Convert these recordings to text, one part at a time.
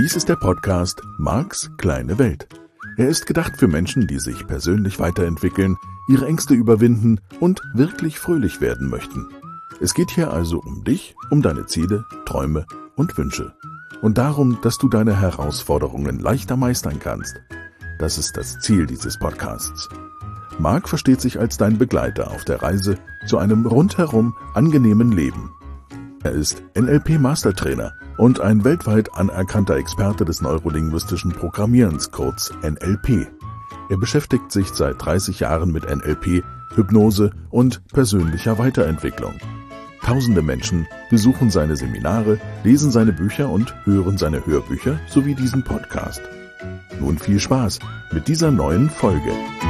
Dies ist der Podcast Marks kleine Welt. Er ist gedacht für Menschen, die sich persönlich weiterentwickeln, ihre Ängste überwinden und wirklich fröhlich werden möchten. Es geht hier also um dich, um deine Ziele, Träume und Wünsche. Und darum, dass du deine Herausforderungen leichter meistern kannst. Das ist das Ziel dieses Podcasts. Mark versteht sich als dein Begleiter auf der Reise zu einem rundherum angenehmen Leben. Er ist NLP-Mastertrainer und ein weltweit anerkannter Experte des neurolinguistischen Programmierens, kurz NLP. Er beschäftigt sich seit 30 Jahren mit NLP, Hypnose und persönlicher Weiterentwicklung. Tausende Menschen besuchen seine Seminare, lesen seine Bücher und hören seine Hörbücher sowie diesen Podcast. Nun viel Spaß mit dieser neuen Folge.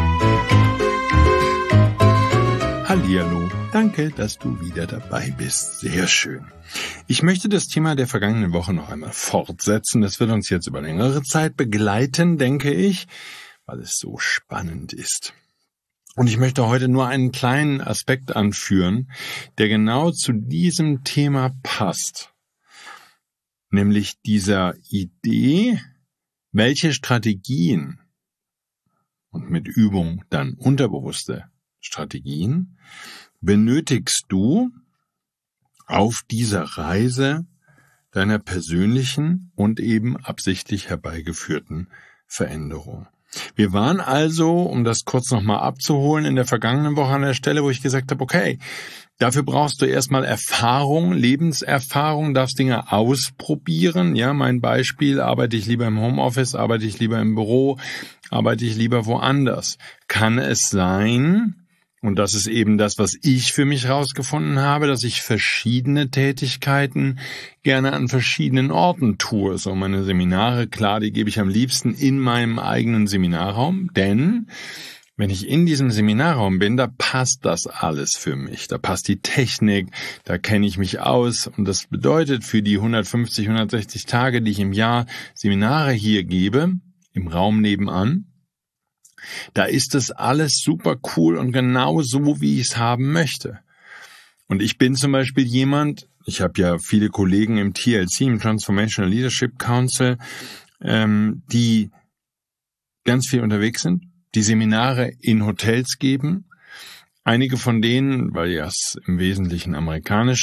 Hallihallo, danke, dass du wieder dabei bist. Sehr schön. Ich möchte das Thema der vergangenen Woche noch einmal fortsetzen. Das wird uns jetzt über längere Zeit begleiten, denke ich, weil es so spannend ist. Und ich möchte heute nur einen kleinen Aspekt anführen, der genau zu diesem Thema passt. Nämlich dieser Idee, welche Strategien und mit Übung dann unterbewusste Strategien benötigst du auf dieser Reise deiner persönlichen und eben absichtlich herbeigeführten Veränderung. Wir waren also, um das kurz nochmal abzuholen, in der vergangenen Woche an der Stelle, wo ich gesagt habe, okay, dafür brauchst du erstmal Erfahrung, Lebenserfahrung, darfst Dinge ausprobieren. Ja, mein Beispiel, arbeite ich lieber im Homeoffice, arbeite ich lieber im Büro, arbeite ich lieber woanders. Kann es sein, und das ist eben das, was ich für mich rausgefunden habe, dass ich verschiedene Tätigkeiten gerne an verschiedenen Orten tue. So meine Seminare, klar, die gebe ich am liebsten in meinem eigenen Seminarraum, denn wenn ich in diesem Seminarraum bin, da passt das alles für mich. Da passt die Technik, da kenne ich mich aus und das bedeutet für die 150, 160 Tage, die ich im Jahr Seminare hier gebe, im Raum nebenan, da ist das alles super cool und genau so, wie ich es haben möchte. Und ich bin zum Beispiel jemand, ich habe ja viele Kollegen im TLC, im Transformational Leadership Council, die ganz viel unterwegs sind, die Seminare in Hotels geben. Einige von denen, weil ja es im Wesentlichen Amerikaner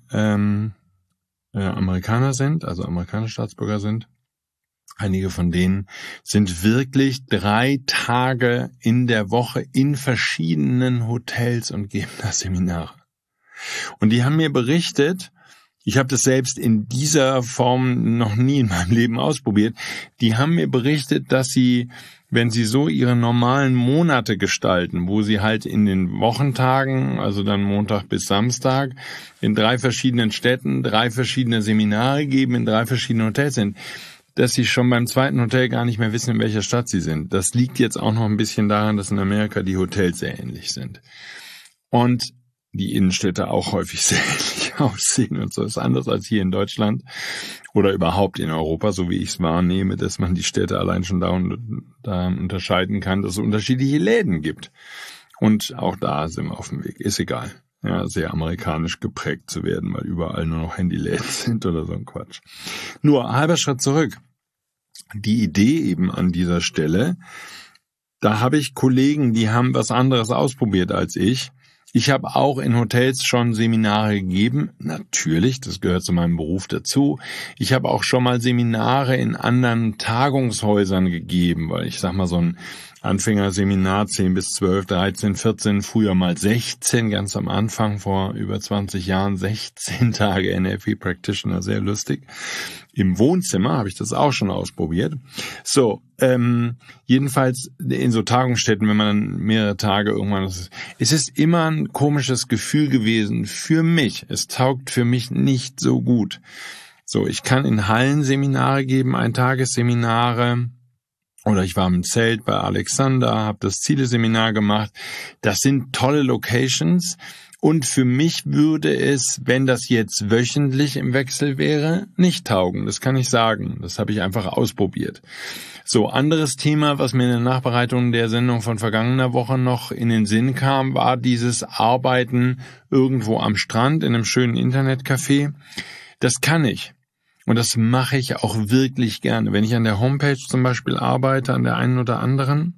sind, also amerikanische Staatsbürger sind, einige von denen sind wirklich 3 Tage in der Woche in verschiedenen Hotels und geben da Seminare. Und die haben mir berichtet, ich habe das selbst in dieser Form noch nie in meinem Leben ausprobiert, die haben mir berichtet, dass sie, wenn sie so ihre normalen Monate gestalten, wo sie halt in den Wochentagen, also dann Montag bis Samstag, in 3 verschiedenen Städten 3 verschiedene Seminare geben, in 3 verschiedenen Hotels sind, dass sie schon beim zweiten Hotel gar nicht mehr wissen, in welcher Stadt sie sind. Das liegt jetzt auch noch ein bisschen daran, dass in Amerika die Hotels sehr ähnlich sind. Und die Innenstädte auch häufig sehr ähnlich aussehen und so ist anders als hier in Deutschland oder überhaupt in Europa, so wie ich es wahrnehme, dass man die Städte allein schon da unterscheiden kann, dass es unterschiedliche Läden gibt. Und auch da sind wir auf dem Weg. Ist egal. Ja, sehr amerikanisch geprägt zu werden, weil überall nur noch Handyläden sind oder so ein Quatsch. Nur halber Schritt zurück. Die Idee eben an dieser Stelle, da habe ich Kollegen, die haben was anderes ausprobiert als ich. Ich habe auch in Hotels schon Seminare gegeben. Natürlich, das gehört zu meinem Beruf dazu. Ich habe auch schon mal Seminare in anderen Tagungshäusern gegeben, weil ich sag mal so ein Anfängerseminar 10 bis 12, 13, 14, früher mal 16, ganz am Anfang vor über 20 Jahren, 16 Tage NLP Practitioner, sehr lustig. Im Wohnzimmer habe ich das auch schon ausprobiert. So, jedenfalls in so Tagungsstätten, wenn man dann mehrere Tage irgendwann, es ist immer ein komisches Gefühl gewesen für mich. Es taugt für mich nicht so gut. So, ich kann in Hallen Seminare geben, Eintagesseminare. Oder ich war im Zelt bei Alexander, habe das Ziele-Seminar gemacht. Das sind tolle Locations. Und für mich würde es, wenn das jetzt wöchentlich im Wechsel wäre, nicht taugen. Das kann ich sagen. Das habe ich einfach ausprobiert. So, anderes Thema, was mir in der Nachbereitung der Sendung von vergangener Woche noch in den Sinn kam, war dieses Arbeiten irgendwo am Strand in einem schönen Internetcafé. Das kann ich. Und das mache ich auch wirklich gerne. Wenn ich an der Homepage zum Beispiel arbeite, an der einen oder anderen,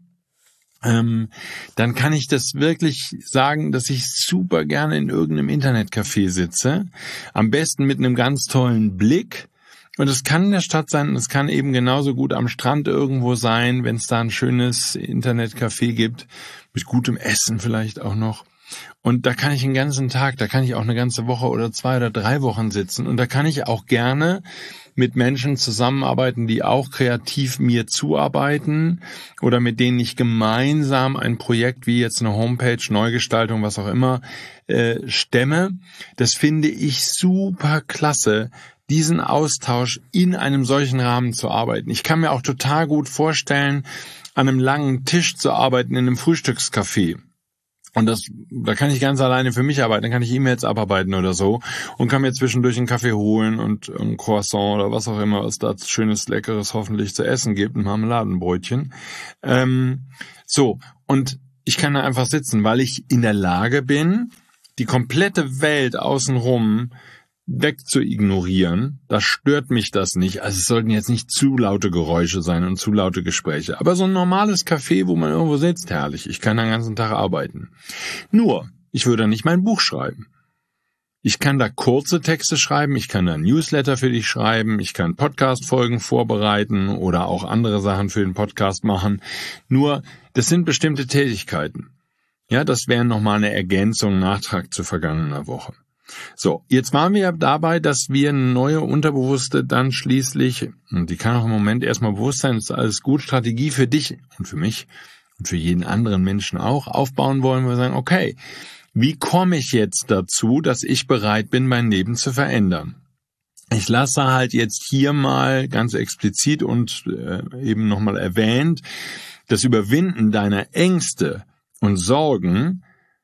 dann kann ich das wirklich sagen, dass ich super gerne in irgendeinem Internetcafé sitze. Am besten mit einem ganz tollen Blick. Und es kann in der Stadt sein und es kann eben genauso gut am Strand irgendwo sein, wenn es da ein schönes Internetcafé gibt, mit gutem Essen vielleicht auch noch. Und da kann ich den ganzen Tag, da kann ich auch eine ganze Woche oder 2 oder 3 Wochen sitzen. Und da kann ich auch gerne mit Menschen zusammenarbeiten, die auch kreativ mir zuarbeiten oder mit denen ich gemeinsam ein Projekt wie jetzt eine Homepage, Neugestaltung, was auch immer, stemme. Das finde ich super klasse, diesen Austausch in einem solchen Rahmen zu arbeiten. Ich kann mir auch total gut vorstellen, an einem langen Tisch zu arbeiten in einem Frühstückscafé. Und da kann ich ganz alleine für mich arbeiten, dann kann ich E-Mails abarbeiten oder so und kann mir zwischendurch einen Kaffee holen und ein Croissant oder was auch immer es da schönes, leckeres hoffentlich zu essen gibt, ein Marmeladenbrötchen. So, und ich kann da einfach sitzen, weil ich in der Lage bin, die komplette Welt außenrum weg zu ignorieren. Da stört mich das nicht. Also es sollten jetzt nicht zu laute Geräusche sein und zu laute Gespräche. Aber so ein normales Café, wo man irgendwo sitzt, herrlich. Ich kann den ganzen Tag arbeiten. Nur, ich würde nicht mein Buch schreiben. Ich kann da kurze Texte schreiben, ich kann da ein Newsletter für dich schreiben, ich kann Podcast-Folgen vorbereiten oder auch andere Sachen für den Podcast machen. Nur, das sind bestimmte Tätigkeiten. Ja, das wäre nochmal eine Ergänzung, Nachtrag zu vergangener Woche. So, jetzt waren wir ja dabei, dass wir eine neue Unterbewusste dann schließlich, und die kann auch im Moment erstmal bewusst sein, ist alles gut, Strategie für dich und für mich und für jeden anderen Menschen auch aufbauen wollen. Wir sagen, okay, wie komme ich jetzt dazu, dass ich bereit bin, mein Leben zu verändern? Ich lasse halt jetzt hier mal ganz explizit und eben nochmal erwähnt, das Überwinden deiner Ängste und Sorgen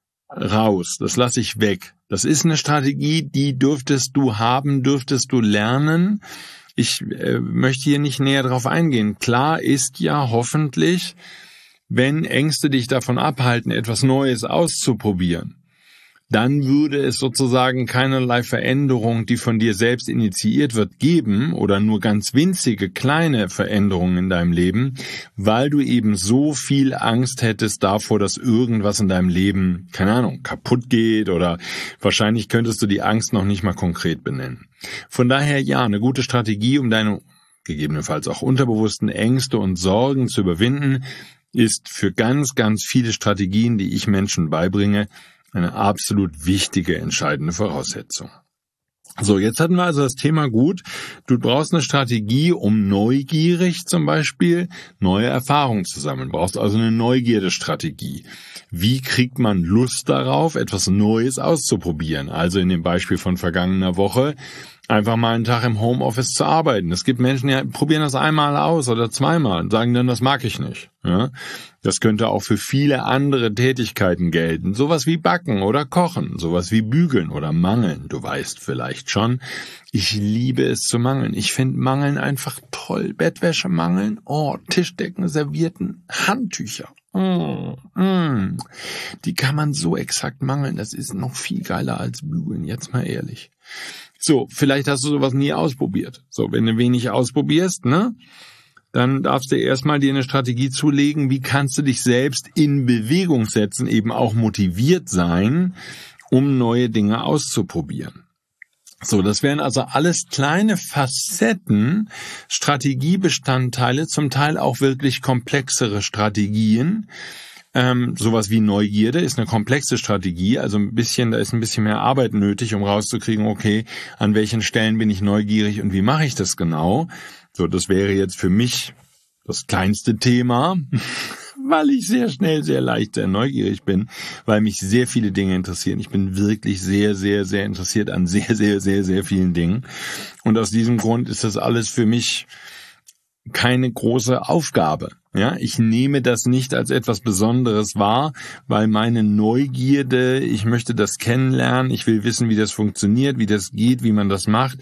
raus, das lasse ich weg. Das ist eine Strategie, die dürftest du haben, dürftest du lernen. Ich möchte hier nicht näher drauf eingehen. Klar ist ja hoffentlich, wenn Ängste dich davon abhalten, etwas Neues auszuprobieren, dann würde es sozusagen keinerlei Veränderung, die von dir selbst initiiert wird, geben oder nur ganz winzige kleine Veränderungen in deinem Leben, weil du eben so viel Angst hättest davor, dass irgendwas in deinem Leben, keine Ahnung, kaputt geht oder wahrscheinlich könntest du die Angst noch nicht mal konkret benennen. Von daher ja, eine gute Strategie, um deine gegebenenfalls auch unterbewussten Ängste und Sorgen zu überwinden, ist für ganz, ganz viele Strategien, die ich Menschen beibringe, eine absolut wichtige, entscheidende Voraussetzung. So, jetzt hatten wir also das Thema gut. Du brauchst eine Strategie, um neugierig zum Beispiel neue Erfahrungen zu sammeln. Du brauchst also eine Neugierde-Strategie. Wie kriegt man Lust darauf, etwas Neues auszuprobieren? Also in dem Beispiel von vergangener Woche, einfach mal einen Tag im Homeoffice zu arbeiten. Es gibt Menschen, die probieren das einmal aus oder zweimal und sagen dann, das mag ich nicht. Ja? Das könnte auch für viele andere Tätigkeiten gelten. Sowas wie Backen oder Kochen, sowas wie Bügeln oder Mangeln. Du weißt vielleicht schon, ich liebe es zu mangeln. Ich finde Mangeln einfach toll. Bettwäsche mangeln, Tischdecken, Servietten, Handtücher. Die kann man so exakt mangeln. Das ist noch viel geiler als Bügeln, jetzt mal ehrlich. So, vielleicht hast du sowas nie ausprobiert. So, wenn du wenig ausprobierst, dann darfst du erstmal dir eine Strategie zulegen, wie kannst du dich selbst in Bewegung setzen, eben auch motiviert sein, um neue Dinge auszuprobieren. So, das wären also alles kleine Facetten, Strategiebestandteile, zum Teil auch wirklich komplexere Strategien. Sowas wie Neugierde ist eine komplexe Strategie, also da ist ein bisschen mehr Arbeit nötig, um rauszukriegen, okay, an welchen Stellen bin ich neugierig und wie mache ich das genau? So, das wäre jetzt für mich das kleinste Thema, weil ich sehr schnell, sehr leicht, sehr neugierig bin, weil mich sehr viele Dinge interessieren. Ich bin wirklich sehr, sehr, sehr interessiert an sehr, sehr, sehr, sehr vielen Dingen. Und aus diesem Grund ist das alles für mich keine große Aufgabe. Ja, ich nehme das nicht als etwas Besonderes wahr, weil meine Neugierde, ich möchte das kennenlernen, ich will wissen, wie das funktioniert, wie das geht, wie man das macht.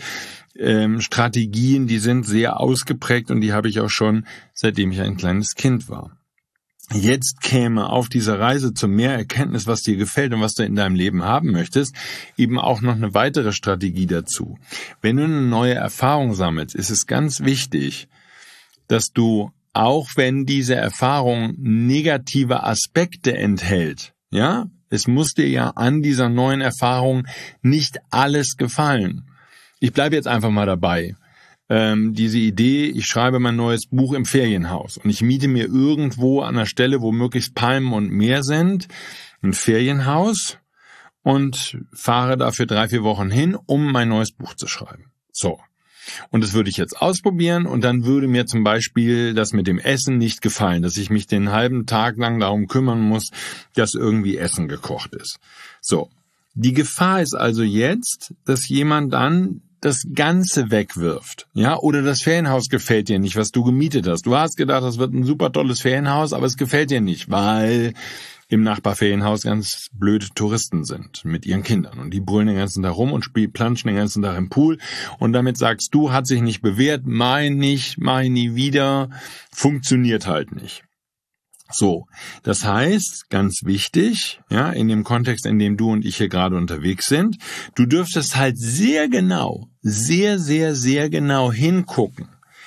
Strategien, die sind sehr ausgeprägt und die habe ich auch schon, seitdem ich ein kleines Kind war. jetzt käme auf dieser Reise zu mehr Erkenntnis, was dir gefällt und was du in deinem Leben haben möchtest, eben auch noch eine weitere Strategie dazu. Wenn du eine neue Erfahrung sammelst, ist es ganz wichtig, dass du, auch wenn diese Erfahrung negative Aspekte enthält, ja, es muss dir ja an dieser neuen Erfahrung nicht alles gefallen. Ich bleibe jetzt einfach mal dabei. Diese Idee, ich schreibe mein neues Buch im Ferienhaus und ich miete mir irgendwo an einer Stelle, wo möglichst Palmen und Meer sind, ein Ferienhaus und fahre dafür 3-4 Wochen hin, um mein neues Buch zu schreiben. So. Und das würde ich jetzt ausprobieren und dann würde mir zum Beispiel das mit dem Essen nicht gefallen, dass ich mich den halben Tag lang darum kümmern muss, dass irgendwie Essen gekocht ist. So. Die Gefahr ist also jetzt, dass jemand dann das Ganze wegwirft, ja, oder das Ferienhaus gefällt dir nicht, was du gemietet hast. Du hast gedacht, das wird ein super tolles Ferienhaus, aber es gefällt dir nicht, weil im Nachbarferienhaus ganz blöde Touristen sind mit ihren Kindern und die brüllen den ganzen Tag rum und planschen den ganzen Tag im Pool und damit sagst du, hat sich nicht bewährt, mach nie wieder, funktioniert halt nicht. So, das heißt, ganz wichtig, ja, in dem Kontext, in dem du und ich hier gerade unterwegs sind, du dürftest halt sehr genau hingucken.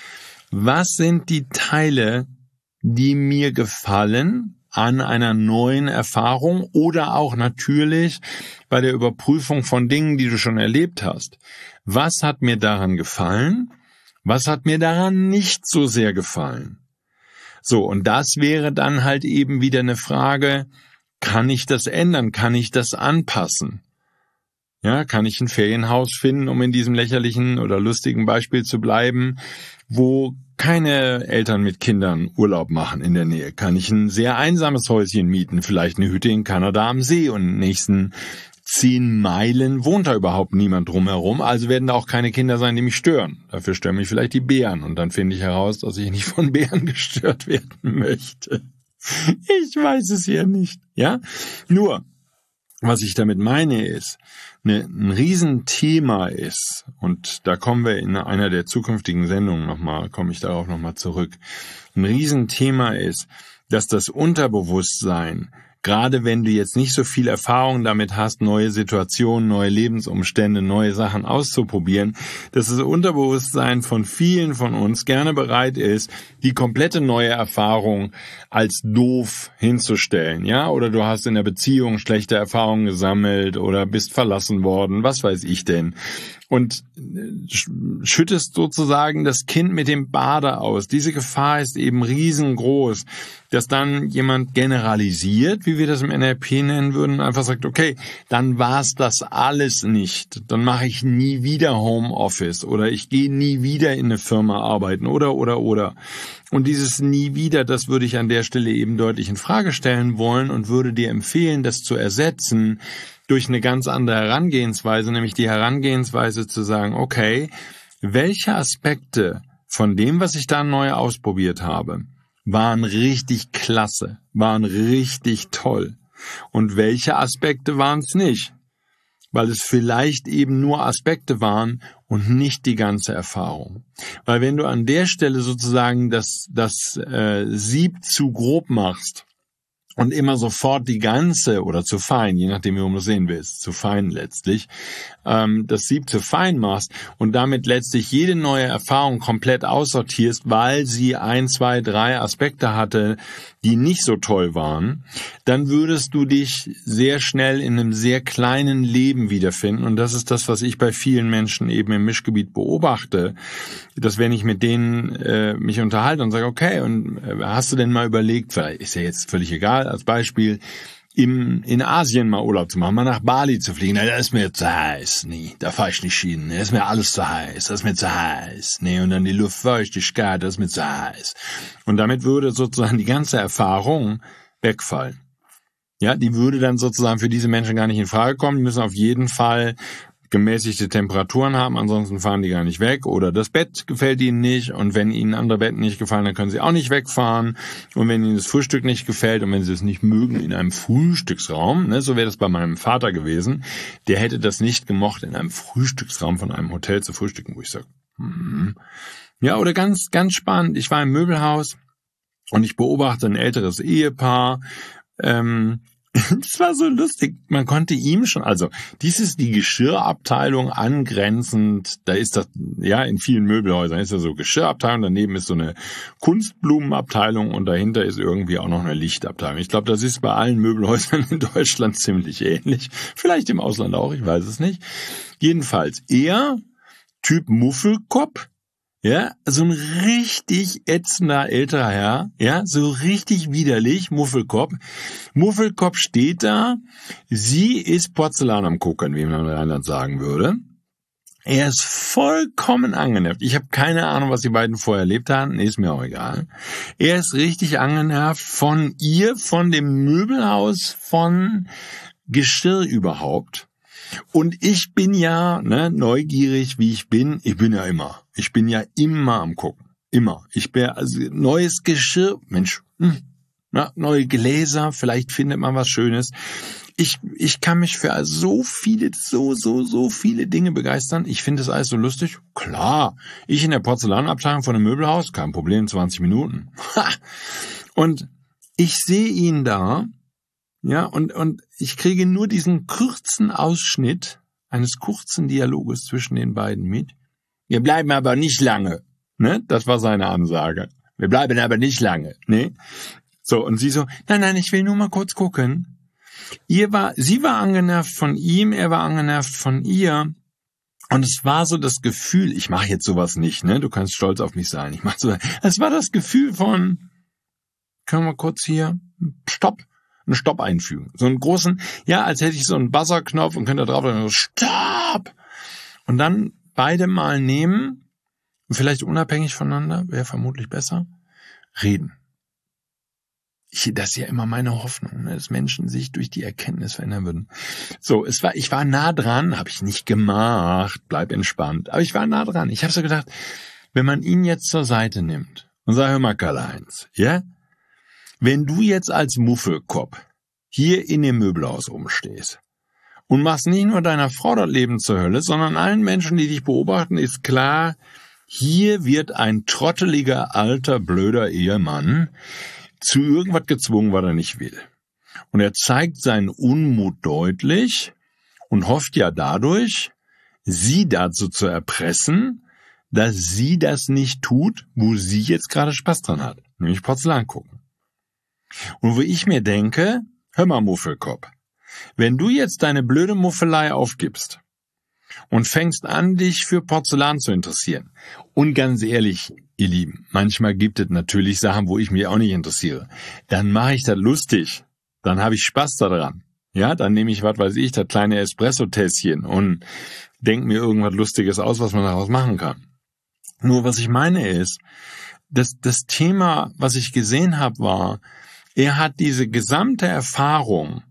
Was sind die Teile, die mir gefallen an einer neuen Erfahrung oder auch natürlich bei der Überprüfung von Dingen, die du schon erlebt hast? Was hat mir daran gefallen? Was hat mir daran nicht so sehr gefallen? So, und das wäre dann halt eben wieder eine Frage, kann ich das ändern? Kann ich das anpassen? Ja, kann ich ein Ferienhaus finden, um in diesem lächerlichen oder lustigen Beispiel zu bleiben, wo keine Eltern mit Kindern Urlaub machen in der Nähe? Kann ich ein sehr einsames Häuschen mieten, vielleicht eine Hütte in Kanada am See und in den nächsten 10 Meilen wohnt da überhaupt niemand drumherum, also werden da auch keine Kinder sein, die mich stören. Dafür stören mich vielleicht die Bären und dann finde ich heraus, dass ich nicht von Bären gestört werden möchte. Ich weiß es ja nicht, ja? Nur, was ich damit meine ist, ein Riesenthema ist, und da kommen wir in einer der zukünftigen Sendungen komme ich darauf nochmal zurück, ein Riesenthema ist, dass das Unterbewusstsein, gerade wenn du jetzt nicht so viel Erfahrung damit hast, neue Situationen, neue Lebensumstände, neue Sachen auszuprobieren, dass das Unterbewusstsein von vielen von uns gerne bereit ist, die komplette neue Erfahrung als doof hinzustellen, ja? Oder du hast in der Beziehung schlechte Erfahrungen gesammelt oder bist verlassen worden, was weiß ich denn. Und schüttest sozusagen das Kind mit dem Bade aus. Diese Gefahr ist eben riesengroß, dass dann jemand generalisiert, wie wir das im NLP nennen würden, einfach sagt, okay, dann war's das alles nicht. Dann mache ich nie wieder Homeoffice oder ich gehe nie wieder in eine Firma arbeiten oder. Und dieses nie wieder, das würde ich an der Stelle eben deutlich in Frage stellen wollen und würde dir empfehlen, das zu ersetzen durch eine ganz andere Herangehensweise, nämlich die Herangehensweise zu sagen, okay, welche Aspekte von dem, was ich da neu ausprobiert habe, waren richtig klasse, waren richtig toll und welche Aspekte waren es nicht, weil es vielleicht eben nur Aspekte waren und nicht die ganze Erfahrung. Weil wenn du an der Stelle sozusagen das Sieb zu grob machst, und immer sofort die ganze, oder zu fein, je nachdem, wie du es sehen willst, zu fein letztlich, das Sieb zu fein machst und damit letztlich jede neue Erfahrung komplett aussortierst, weil sie 1, 2, 3 Aspekte hatte, die nicht so toll waren, dann würdest du dich sehr schnell in einem sehr kleinen Leben wiederfinden. Und das ist das, was ich bei vielen Menschen eben im Mischgebiet beobachte, dass wenn ich mit denen mich unterhalte und sage, okay, und hast du denn mal überlegt, vielleicht ist ja jetzt völlig egal, als Beispiel, in Asien mal Urlaub zu machen, mal nach Bali zu fliegen, da ist mir zu heiß, nee, da fahre ich nicht hin, da ist mir alles zu heiß, das ist mir zu heiß, nee, und dann die Luftfeuchtigkeit, das ist mir zu heiß. Und damit würde sozusagen die ganze Erfahrung wegfallen. Ja, die würde dann sozusagen für diese Menschen gar nicht in Frage kommen, die müssen auf jeden Fall gemäßigte Temperaturen haben, ansonsten fahren die gar nicht weg oder das Bett gefällt ihnen nicht und wenn ihnen andere Betten nicht gefallen, dann können sie auch nicht wegfahren und wenn ihnen das Frühstück nicht gefällt und wenn sie es nicht mögen in einem Frühstücksraum, ne, so wäre das bei meinem Vater gewesen, der hätte das nicht gemocht, in einem Frühstücksraum von einem Hotel zu frühstücken, wo ich sage, Ja, oder ganz, ganz spannend, ich war im Möbelhaus Und ich beobachte ein älteres Ehepaar. Es war so lustig. Man konnte ihm schon, also dies ist die Geschirrabteilung angrenzend. Da ist das, ja, in vielen Möbelhäusern ist ja so Geschirrabteilung. Daneben ist so eine Kunstblumenabteilung und dahinter ist irgendwie auch noch eine Lichtabteilung. Ich glaube, das ist bei allen Möbelhäusern in Deutschland ziemlich ähnlich. Vielleicht im Ausland auch, ich weiß es nicht. Jedenfalls, er, Typ Muffelkopf, ja, so ein richtig ätzender älterer Herr, ja, so richtig widerlich, Muffelkopf. Muffelkopf steht da, sie ist Porzellan am Gucken, wie man in Rheinland sagen würde. Er ist vollkommen angenervt. Ich habe keine Ahnung, was die beiden vorher erlebt haben, ist mir auch egal. Er ist richtig angenervt von ihr, von dem Möbelhaus, von Geschirr überhaupt. Und ich bin ja, neugierig wie ich bin ja immer am Gucken. Immer. Ich bin, also, neues Geschirr, Mensch, neue Gläser, vielleicht findet man was Schönes. Ich kann mich für so viele Dinge begeistern. Ich finde das alles so lustig. Klar, ich in der Porzellanabteilung von einem Möbelhaus, kein Problem, 20 Minuten. Und ich sehe ihn da, ja, und ich kriege nur diesen kurzen Ausschnitt eines kurzen Dialoges zwischen den beiden mit. Wir bleiben aber nicht lange, ne? Das war seine Ansage. Wir bleiben aber nicht lange, ne? So, und sie so, nein, ich will nur mal kurz gucken. Sie war angenervt von ihm, er war angenervt von ihr. Und es war so das Gefühl, ich mache jetzt sowas nicht, ne? Du kannst stolz auf mich sein. Es war das Gefühl von, können wir kurz hier, einen Stopp einfügen. So einen großen, ja, als hätte ich so einen Buzzerknopf und könnte drauf drücken, Stopp! Und dann beide mal nehmen, vielleicht unabhängig voneinander, wäre vermutlich besser, reden. Das ist ja immer meine Hoffnung, dass Menschen sich durch die Erkenntnis verändern würden. So, ich war nah dran, habe ich nicht gemacht, bleib entspannt, aber ich war nah dran. Ich habe so gedacht, wenn man ihn jetzt zur Seite nimmt und sagt, hör mal, Karl-Heinz, ja, wenn du jetzt als Muffelkopf hier in dem Möbelhaus rumstehst und machst nicht nur deiner Frau das Leben zur Hölle, sondern allen Menschen, die dich beobachten, ist klar, hier wird ein trotteliger, alter, blöder Ehemann zu irgendwas gezwungen, was er nicht will. Und er zeigt seinen Unmut deutlich und hofft ja dadurch, sie dazu zu erpressen, dass sie das nicht tut, wo sie jetzt gerade Spaß dran hat, nämlich Porzellan gucken. Und wo ich mir denke, hör mal, Muffelkopf, wenn du jetzt deine blöde Muffelei aufgibst und fängst an, dich für Porzellan zu interessieren, und ganz ehrlich, ihr Lieben, manchmal gibt es natürlich Sachen, wo ich mich auch nicht interessiere, dann mache ich das lustig, dann habe ich Spaß daran. Ja, dann nehme ich, was weiß ich, das kleine Espresso-Tässchen und denke mir irgendwas Lustiges aus, was man daraus machen kann. Nur was ich meine ist, das Thema, was ich gesehen habe, war, er hat diese gesamte Erfahrung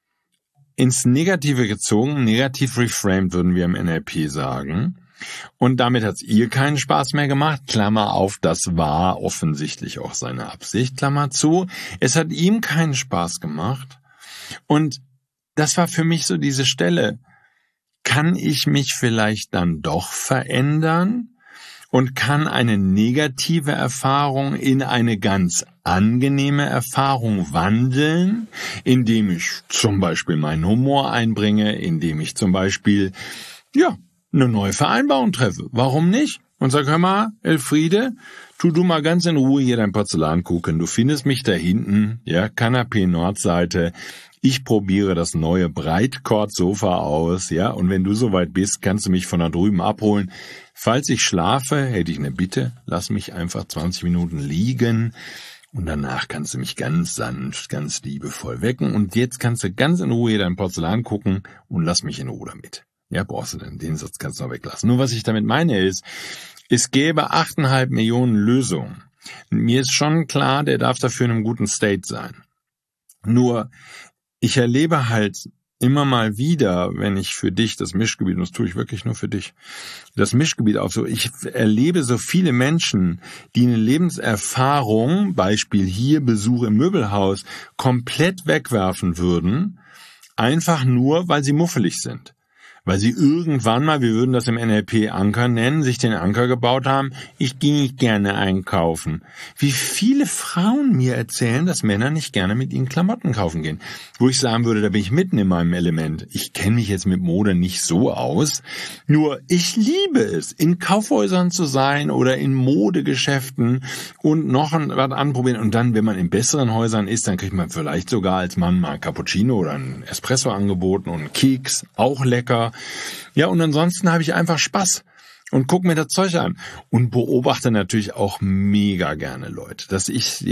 ins Negative gezogen, negativ reframed, würden wir im NLP sagen. Und damit hat es ihr keinen Spaß mehr gemacht, Klammer auf, das war offensichtlich auch seine Absicht, Klammer zu. Es hat ihm keinen Spaß gemacht. Und das war für mich so diese Stelle, kann ich mich vielleicht dann doch verändern? Und kann eine negative Erfahrung in eine ganz angenehme Erfahrung wandeln, indem ich zum Beispiel meinen Humor einbringe, indem ich zum Beispiel, eine neue Vereinbarung treffe. Warum nicht? Und sag, hör mal, Elfriede, tu du mal ganz in Ruhe hier dein Porzellan gucken. Du findest mich da hinten, ja, Kanapee Nordseite. Ich probiere das neue Breitkord-Sofa aus, ja, und wenn du soweit bist, kannst du mich von da drüben abholen. Falls ich schlafe, hätte ich eine Bitte, lass mich einfach 20 Minuten liegen und danach kannst du mich ganz sanft, ganz liebevoll wecken und jetzt kannst du ganz in Ruhe dein Porzellan gucken und lass mich in Ruhe damit. Ja, brauchst du denn, den Satz kannst du noch weglassen. Nur was ich damit meine ist, es gäbe 8,5 Millionen Lösungen. Mir ist schon klar, der darf dafür in einem guten State sein. Nur, ich erlebe halt immer mal wieder, wenn ich für dich das Mischgebiet, und das tue ich wirklich nur für dich, das Mischgebiet auch so, ich erlebe so viele Menschen, die eine Lebenserfahrung, Beispiel hier Besuch im Möbelhaus, komplett wegwerfen würden, einfach nur, weil sie muffelig sind. weil sie irgendwann mal, wir würden das im NLP Anker nennen, sich den Anker gebaut haben, ich gehe nicht gerne einkaufen. Wie viele Frauen mir erzählen, dass Männer nicht gerne mit ihnen Klamotten kaufen gehen. Wo ich sagen würde, da bin ich mitten in meinem Element. Ich kenne mich jetzt mit Mode nicht so aus, nur ich liebe es, in Kaufhäusern zu sein oder in Modegeschäften und noch was anprobieren. Und dann, wenn man in besseren Häusern ist, dann kriegt man vielleicht sogar als Mann mal Cappuccino oder ein Espresso angeboten und einen Keks, auch lecker. Ja, und ansonsten habe ich einfach Spaß und gucke mir das Zeug an und beobachte natürlich auch mega gerne Leute. Das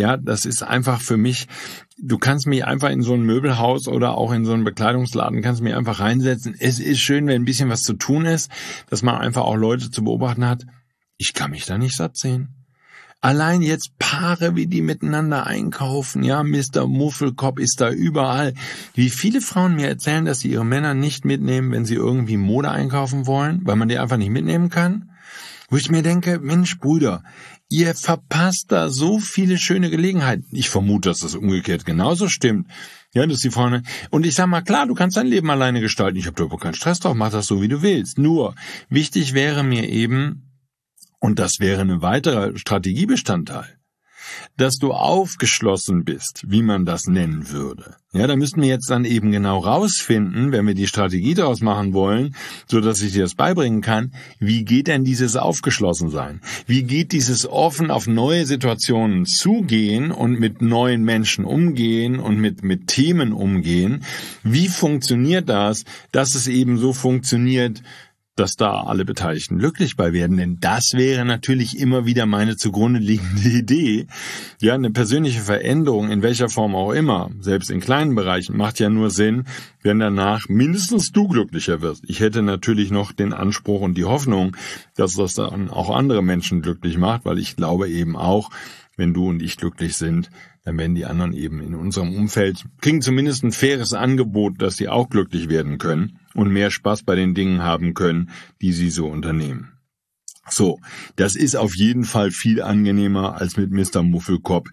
ist einfach für mich, du kannst mich einfach in so ein Möbelhaus oder auch in so einen Bekleidungsladen, kannst mich einfach reinsetzen. Es ist schön, wenn ein bisschen was zu tun ist, dass man einfach auch Leute zu beobachten hat. Ich kann mich da nicht satt sehen. Allein jetzt Paare, wie die miteinander einkaufen, ja, Mr. Muffelkopf ist da überall. Wie viele Frauen mir erzählen, dass sie ihre Männer nicht mitnehmen, wenn sie irgendwie Mode einkaufen wollen, weil man die einfach nicht mitnehmen kann. Wo ich mir denke, Mensch, Brüder, ihr verpasst da so viele schöne Gelegenheiten. Ich vermute, dass das umgekehrt genauso stimmt. Ja, dass die Frauen, und ich sag mal, klar, du kannst dein Leben alleine gestalten. Ich habe da überhaupt keinen Stress drauf, mach das so, wie du willst. Nur, wichtig wäre mir eben, und das wäre ein weiterer Strategiebestandteil, dass du aufgeschlossen bist, wie man das nennen würde. Ja, da müssten wir jetzt dann eben genau rausfinden, wenn wir die Strategie daraus machen wollen, so dass ich dir das beibringen kann, wie geht denn dieses Aufgeschlossensein? Wie geht dieses offen auf neue Situationen zugehen und mit neuen Menschen umgehen und mit Themen umgehen? Wie funktioniert das, dass es eben so funktioniert, dass da alle Beteiligten glücklich bei werden, denn das wäre natürlich immer wieder meine zugrunde liegende Idee. Ja, eine persönliche Veränderung, in welcher Form auch immer, selbst in kleinen Bereichen, macht ja nur Sinn, wenn danach mindestens du glücklicher wirst. Ich hätte natürlich noch den Anspruch und die Hoffnung, dass das dann auch andere Menschen glücklich macht, weil ich glaube eben auch, wenn du und ich glücklich sind, dann werden die anderen eben in unserem Umfeld, kriegen zumindest ein faires Angebot, dass sie auch glücklich werden können und mehr Spaß bei den Dingen haben können, die sie so unternehmen. So, das ist auf jeden Fall viel angenehmer, als mit Mr. Muffelkopf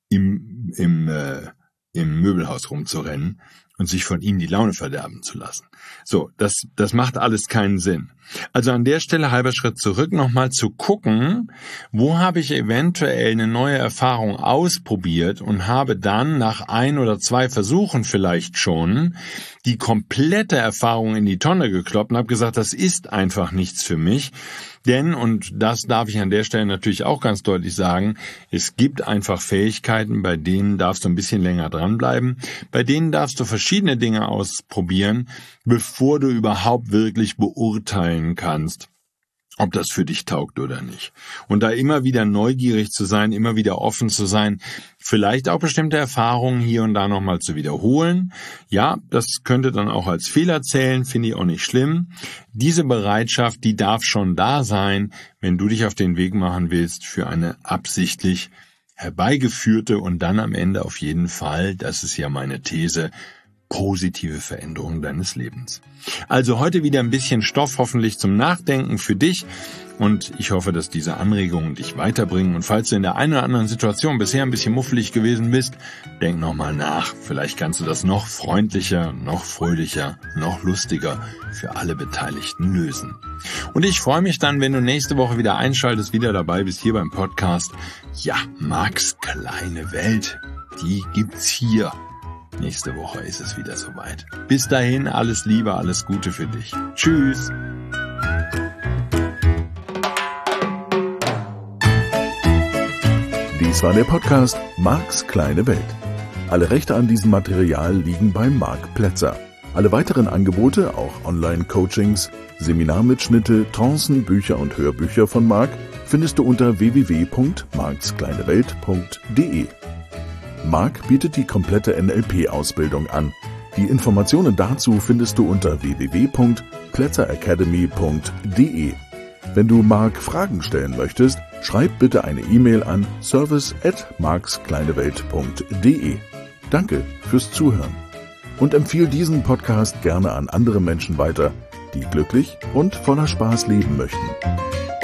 im Möbelhaus rumzurennen und sich von ihm die Laune verderben zu lassen. So, das macht alles keinen Sinn. Also an der Stelle halber Schritt zurück, nochmal zu gucken, wo habe ich eventuell eine neue Erfahrung ausprobiert und habe dann nach 1 oder 2 Versuchen vielleicht schon die komplette Erfahrung in die Tonne gekloppt und habe gesagt, das ist einfach nichts für mich. Denn, und das darf ich an der Stelle natürlich auch ganz deutlich sagen, es gibt einfach Fähigkeiten, bei denen darfst du ein bisschen länger dranbleiben, bei denen darfst du verschiedene Dinge ausprobieren, bevor du überhaupt wirklich beurteilen kannst, ob das für dich taugt oder nicht. Und da immer wieder neugierig zu sein, immer wieder offen zu sein, vielleicht auch bestimmte Erfahrungen hier und da nochmal zu wiederholen. Ja, das könnte dann auch als Fehler zählen, finde ich auch nicht schlimm. Diese Bereitschaft, die darf schon da sein, wenn du dich auf den Weg machen willst für eine absichtlich herbeigeführte und dann am Ende auf jeden Fall, das ist ja meine These, positive Veränderung deines Lebens. Also heute wieder ein bisschen Stoff hoffentlich zum Nachdenken für dich und ich hoffe, dass diese Anregungen dich weiterbringen und falls du in der einen oder anderen Situation bisher ein bisschen muffelig gewesen bist, denk nochmal nach. Vielleicht kannst du das noch freundlicher, noch fröhlicher, noch lustiger für alle Beteiligten lösen. Und ich freue mich dann, wenn du nächste Woche wieder einschaltest, wieder dabei bist hier beim Podcast. Ja, Marks kleine Welt, die gibt's hier. Nächste Woche ist es wieder soweit. Bis dahin, alles Liebe, alles Gute für dich. Tschüss. Dies war der Podcast Marks kleine Welt. Alle Rechte an diesem Material liegen bei Marc Plätzer. Alle weiteren Angebote, auch Online-Coachings, Seminarmitschnitte, Trancen, Bücher und Hörbücher von Marc findest du unter www.markskleinewelt.de. Marc bietet die komplette NLP-Ausbildung an. Die Informationen dazu findest du unter www.plätzeracademy.de. Wenn du Marc Fragen stellen möchtest, schreib bitte eine E-Mail an service@markskleinewelt.de. Danke fürs Zuhören und empfehle diesen Podcast gerne an andere Menschen weiter, die glücklich und voller Spaß leben möchten.